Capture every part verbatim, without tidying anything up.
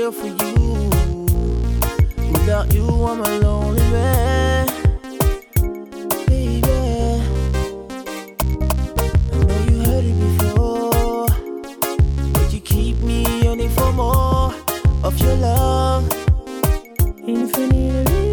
here for you. Without you, I'm a lonely man. Baby, I know you heard it before, but you keep me yearning for more of your love. Infinitely.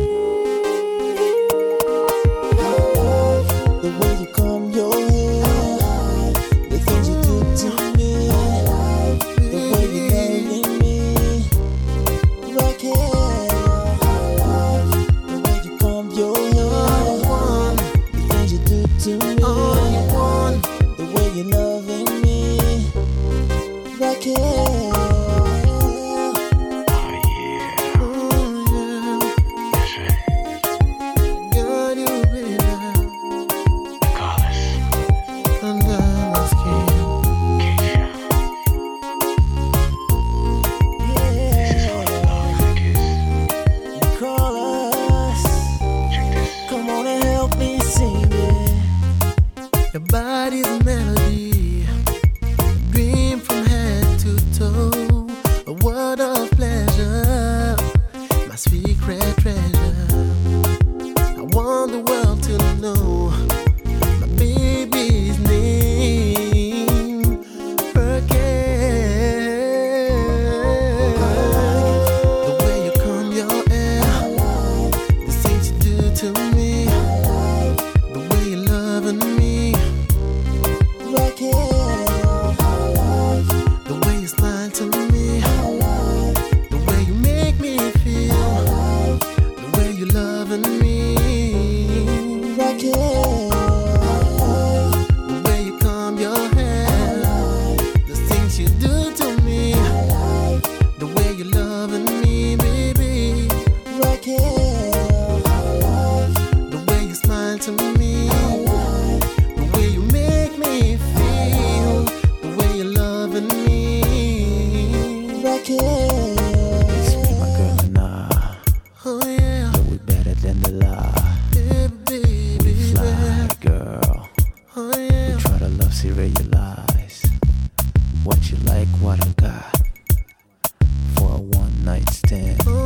The way you comb your hair, the things you do to me, the way you loving me, right here. The way you comb your hair, the things you do to me, the way you loving me, right here. Your body's a melody, dream from head to toe, a world of pleasure, my secret treasure. I want the world to know my baby's name, Birkin. The way you comb your hair, the things you do to me, the way you loving me. The way you smile to me, the way you make me feel, the way you loving me, the way you comb your hair, the things you do to me, the way you loving me, baby, the way you smile to me, the way you make me feel, the way you loving me. Sweet, my girl, nah. Oh yeah, Yeah, we better than the lie. baby, We baby, fly, girl. oh We yeah. try to love, see, realize what you like, what I got for a one night stand. Oh